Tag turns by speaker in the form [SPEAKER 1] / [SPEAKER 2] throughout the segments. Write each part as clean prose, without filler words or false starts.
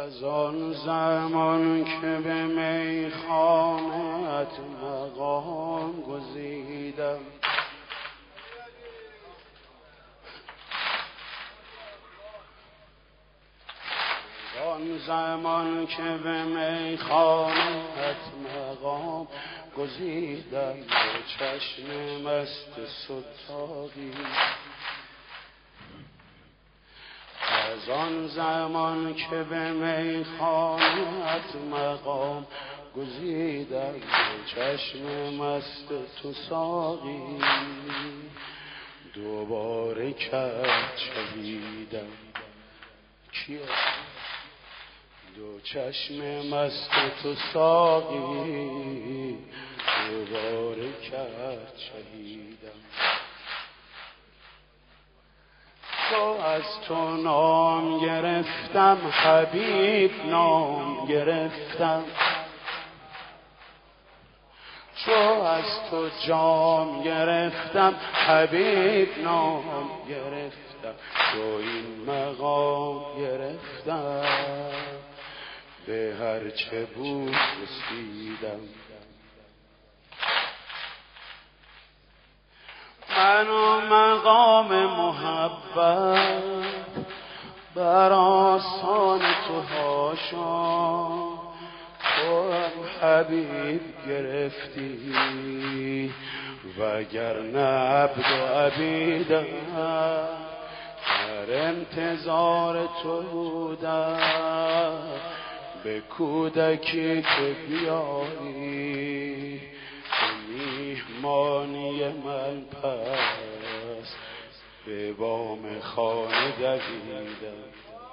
[SPEAKER 1] از آن زمان که به میخانه‌ات مقام گزیدم، از آن زمان که به میخانه‌ات مقام گزیدم، به چشم مست ستاقی. از آن زمان که به میخانه‌ات مقام گزیدم، به چشم مست تو ساقی. دوباره کرد شهیدم. کیه؟ دو چشم مست تو ساقی، دوباره کرد شهیدم. تو از تو نام گرفتم حبیب، نام گرفتم. چو از تو جام گرفتم حبیب، نام گرفتم. تو این مقام گرفتم، به هر چه بود رسیدم. من و مقام محبت بر آستان تو هاشا، تو هم حبیب گرفتی، وگرنه عبد و عبیدم در انتظار تو بودم. به کودکی که بیایی میهمانی من پس، به بام خانه دویدم.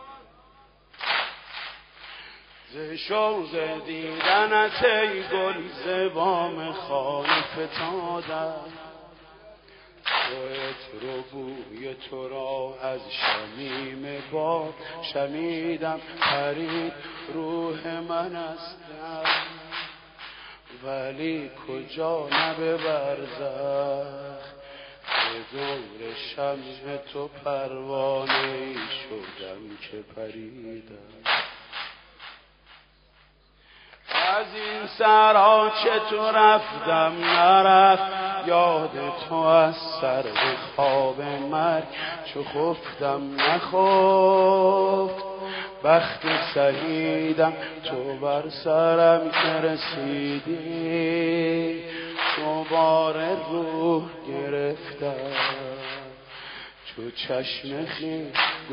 [SPEAKER 1] ز شوق دیدنت ای گل ز بام خانه فتادم. تو عطر و بوی تو را از شمیم باد شمیدم. پرید روح من از دم، ولی کجا نه به برزخ، به دور شمع تو پروانه‌ای شدم که پریدم. از این سرا چطور رفتم نرفت یاد تو، از سر به خواب مرگ چو خفتم نخفت. بخت سعیدم تو بر سرم که رسیدی، تو بار روح گرفتم. چو چشم خیل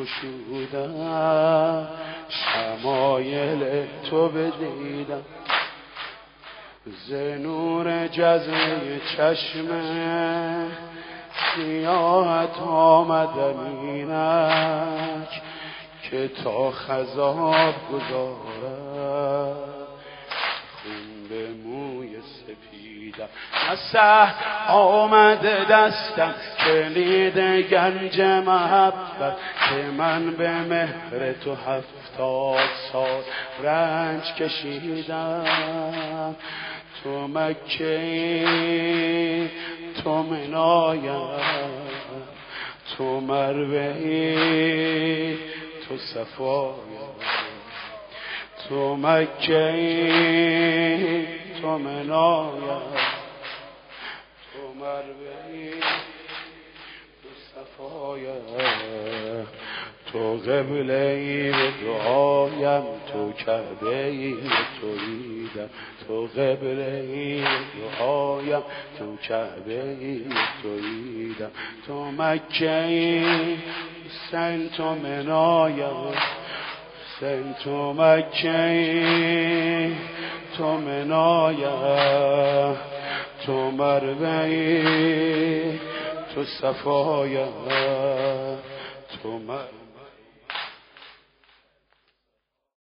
[SPEAKER 1] گشودم، شمایل تو بدیدم. ز نور جزوه چشم سیاحت آمدم اینک، که تا خضاب گذارم خون به موی سپیدم. مسح آمده دستم کلید گنج محبت، که من به مهر تو 70 سال رنج کشیدم. تو مکه‌ای تو منایم، تو مروه‌ای تو صفایم. تو مکه‌ای تو منایم، تو مروه‌ای تو صفایم. تو قبله‌ای به دعایم، تو کعبه‌ای به توحیدم. تو قبله‌ای به دعایم، تو کعبه‌ای به توحیدم. تو مکه‌ای حسین تو منایم، حسین تو مکه‌ای تو منایم. تو مروه‌ای تو صفایم، تو